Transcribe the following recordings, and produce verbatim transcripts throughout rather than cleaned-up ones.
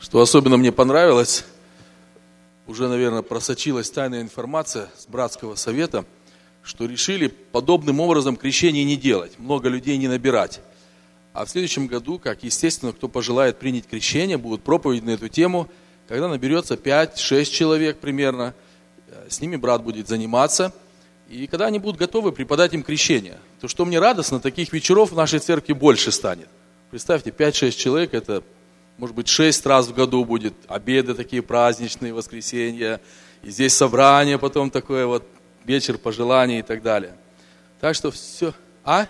Что особенно мне понравилось, уже, наверное, просочилась тайная информация с братского совета, что решили подобным образом крещение не делать, много людей не набирать. А в следующем году, как естественно, кто пожелает принять крещение, будут проповеди на эту тему, когда наберется пять-шесть человек примерно, с ними брат будет заниматься, и когда они будут готовы, преподать им крещение. То, что мне радостно, таких вечеров в нашей церкви больше станет. Представьте, пять-шесть человек, это, может быть, шесть раз в году будет, обеды такие праздничные, воскресенья, и здесь собрание, потом такое вот, вечер пожеланий и так далее. Так что все, а?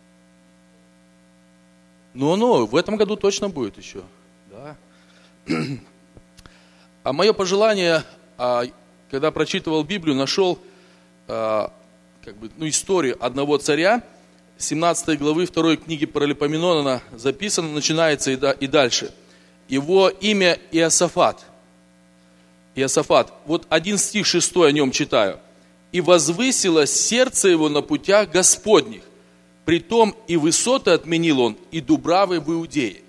Ну-ну, в этом году точно будет еще, да. А мое пожелание, когда прочитывал Библию, нашел как бы, ну, историю одного царя, семнадцатой главы второй книги Паралипоменона записано, начинается и дальше. Его имя Иосафат. Иосафат. Вот один стих шестой о нем читаю. «И возвысилось сердце его на путях Господних, притом и высоты отменил он, и дубравы в Иудее».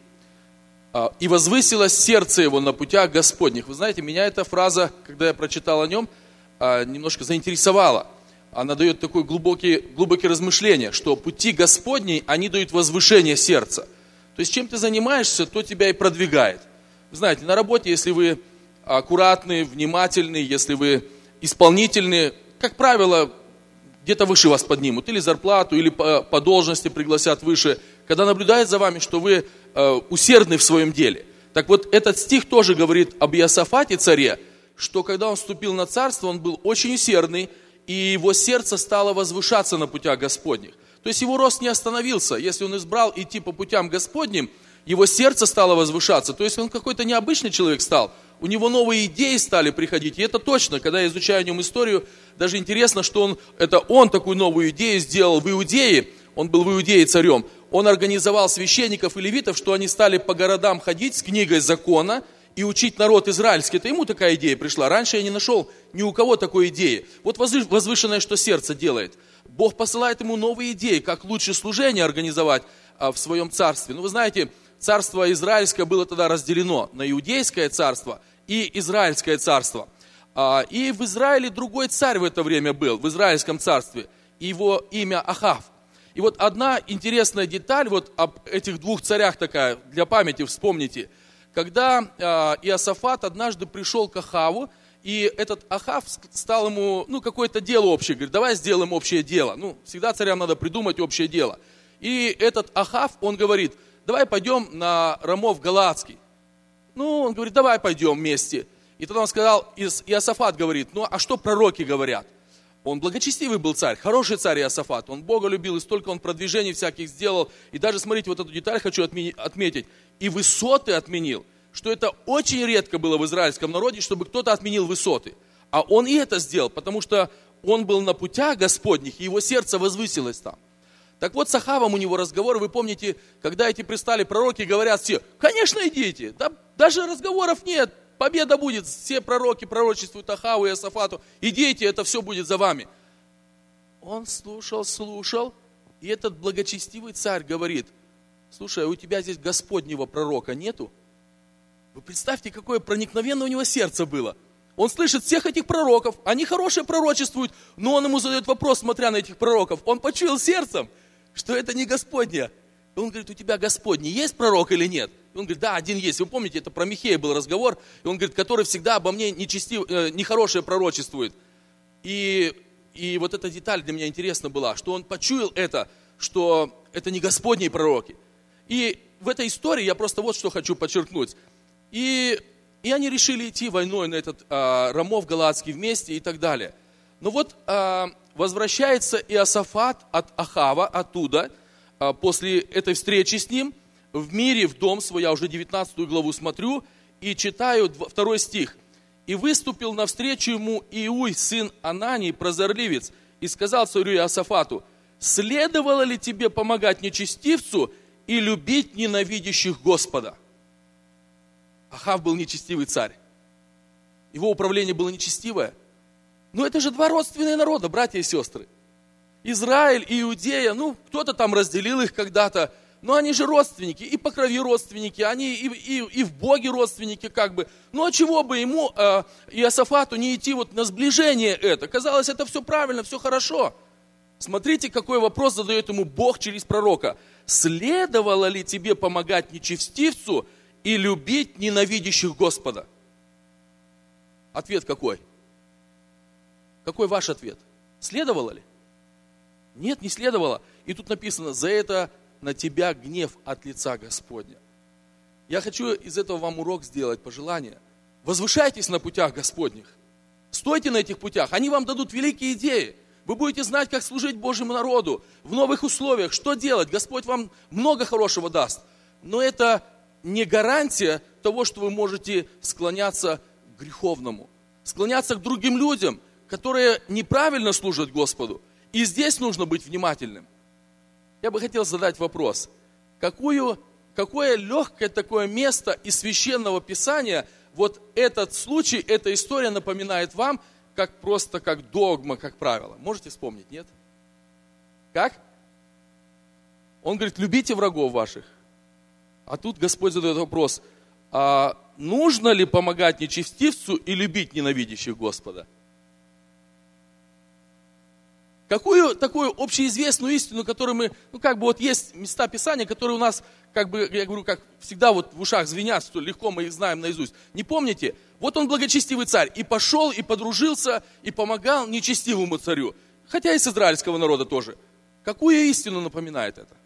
«И возвысилось сердце его на путях Господних». Вы знаете, меня эта фраза, когда я прочитал о нем, немножко заинтересовала. Она дает такое глубокие, глубокие размышления, что пути Господни, они дают возвышение сердца. То есть, чем ты занимаешься, то тебя и продвигает. Вы знаете, на работе, если вы аккуратны, внимательны, если вы исполнительны, как правило, где-то выше вас поднимут, или зарплату, или по, по должности пригласят выше, когда наблюдают за вами, что вы э, усердны в своем деле. Так вот, этот стих тоже говорит об Иосафате, царе, что когда он вступил на царство, он был очень усердный, и его сердце стало возвышаться на путях Господних. То есть его рост не остановился. Если он избрал идти по путям Господним, его сердце стало возвышаться. То есть он какой-то необычный человек стал. У него новые идеи стали приходить. И это точно, когда я изучаю о нем историю, даже интересно, что он, это он такую новую идею сделал в Иудее. Он был в Иудее царем. Он организовал священников и левитов, что они стали по городам ходить с книгой закона и учить народ израильский. Это ему такая идея пришла. Раньше я не нашел ни у кого такой идеи. Вот возвышенное, что сердце делает. Бог посылает ему новые идеи, как лучше служение организовать в своем царстве. Ну, вы знаете, царство израильское было тогда разделено на иудейское царство и израильское царство. И в Израиле другой царь в это время был, в израильском царстве. Его имя Ахав. И вот одна интересная деталь вот об этих двух царях такая, для памяти вспомните. Когда Иосафат однажды пришел к Ахаву, и этот Ахав стал ему, ну, какое-то дело общее. Говорит, давай сделаем общее дело. Ну, всегда царям надо придумать общее дело. И этот Ахав, он говорит, давай пойдем на Рамов Галаадский. Ну, он говорит, давай пойдем вместе. И тогда он сказал, Иосафат говорит, ну, а что пророки говорят? Он благочестивый был царь, хороший царь Иосафат. Он Бога любил, и столько он продвижений всяких сделал. И даже, смотрите, вот эту деталь хочу отметить. И высоты отменил. Что это очень редко было в израильском народе, чтобы кто-то отменил высоты. А он и это сделал, потому что он был на путях Господних, и его сердце возвысилось там. Так вот, с Ахавом у него разговор, вы помните, когда эти пристали пророки, говорят все, конечно, идите, да, даже разговоров нет, победа будет, все пророки пророчествуют Ахаву и Иосафату, идите, это все будет за вами. Он слушал, слушал, и этот благочестивый царь говорит, слушай, а у тебя здесь Господнего пророка нету? Вы представьте, какое проникновенное у него сердце было. Он слышит всех этих пророков, они хорошие пророчествуют, но он ему задает вопрос, смотря на этих пророков. Он почуял сердцем, что это не Господня. И он говорит, у тебя Господний есть пророк или нет? И он говорит, да, один есть. Вы помните, это про Михея был разговор. И он говорит, который всегда обо мне нечестив, э, нехорошее пророчествует. И, и вот эта деталь для меня интересна была, что он почуял это, что это не Господние пророки. И в этой истории я просто вот что хочу подчеркнуть. И, и они решили идти войной на этот а, Рамов Галаадский вместе и так далее. Но вот а, возвращается Иосафат от Ахава оттуда, а, после этой встречи с ним, в мире, в дом свой, я уже девятнадцатую главу смотрю, и читаю второй стих. «И выступил навстречу ему Иуй, сын Анании, прозорливец, и сказал царю Иосафату, следовало ли тебе помогать нечестивцу и любить ненавидящих Господа?» Ахав был нечестивый царь. Его управление было нечестивое. Но это же два родственные народа, братья и сестры. Израиль и Иудея, ну, кто-то там разделил их когда-то. но они же родственники, и по крови родственники, они и, и, и в Боге родственники как бы. Ну а чего бы ему, э, Иосафату, не идти вот на сближение это? Казалось, это все правильно, все хорошо. Смотрите, какой вопрос задает ему Бог через пророка. Следовало ли тебе помогать нечестивцу и любить ненавидящих Господа? Ответ какой? Какой ваш ответ? Следовало ли? Нет, не следовало. И тут написано, за это на тебя гнев от лица Господня. Я хочу из этого вам урок сделать, пожелание. Возвышайтесь на путях Господних. Стойте на этих путях, они вам дадут великие идеи. Вы будете знать, как служить Божьему народу в новых условиях, что делать. Господь вам много хорошего даст. Но это не гарантия того, что вы можете склоняться к греховному, склоняться к другим людям, которые неправильно служат Господу. И здесь нужно быть внимательным. Я бы хотел задать вопрос. Какую, какое легкое такое место из Священного Писания вот этот случай, эта история напоминает вам, как просто как догма, как правило? Можете вспомнить, нет? Как? Он говорит, любите врагов ваших. А тут Господь задает вопрос, а нужно ли помогать нечестивцу и любить ненавидящих Господа? Какую такую общеизвестную истину, которую мы, ну как бы вот есть места Писания, которые у нас, как бы, я говорю, как всегда вот в ушах звенят, что легко мы их знаем наизусть. Не помните? Вот он благочестивый царь, и пошел, и подружился, и помогал нечестивому царю. Хотя и с израильского народа тоже. Какую истину напоминает это?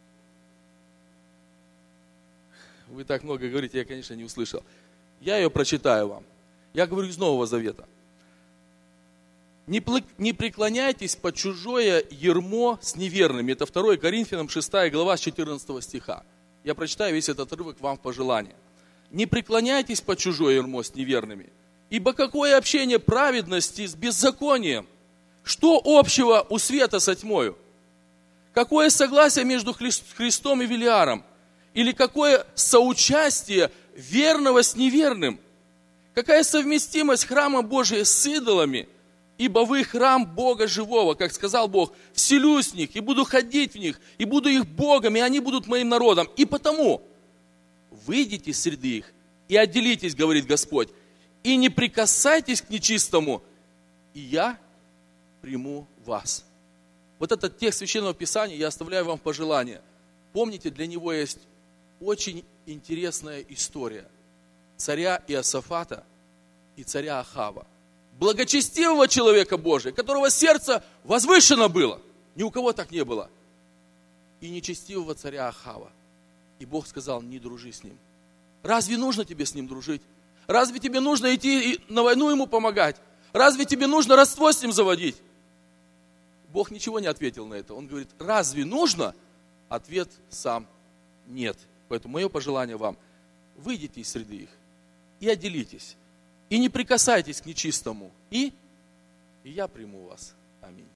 Вы так много говорите, я, конечно, не услышал. Я ее прочитаю вам. Я говорю из Нового Завета. Не преклоняйтесь под чужое ярмо с неверными. Это второе Коринфянам шестая глава с четырнадцатого стиха. Я прочитаю весь этот отрывок вам в пожелание. Не преклоняйтесь под чужое ярмо с неверными. Ибо какое общение праведности с беззаконием? Что общего у света со тьмою? Какое согласие между Христом и Велиаром? Или какое соучастие верного с неверным? Какая совместимость храма Божия с идолами? Ибо вы храм Бога живого, как сказал Бог, вселюсь в них, и буду ходить в них, и буду их Богом, и они будут моим народом. И потому выйдите из среды их и отделитесь, говорит Господь, и не прикасайтесь к нечистому, и я приму вас. Вот этот текст Священного Писания я оставляю вам в пожелание. Помните, для него есть очень интересная история царя Иосафата и царя Ахава. Благочестивого человека Божия, которого сердце возвышено было. Ни у кого так не было. И нечестивого царя Ахава. И Бог сказал, не дружи с ним. Разве нужно тебе с ним дружить? Разве тебе нужно идти на войну ему помогать? Разве тебе нужно родство с ним заводить? Бог ничего не ответил на это. Он говорит, разве нужно? Ответ сам нет. Поэтому мое пожелание вам, выйдите из среды их и отделитесь. И не прикасайтесь к нечистому. И, и я приму вас. Аминь.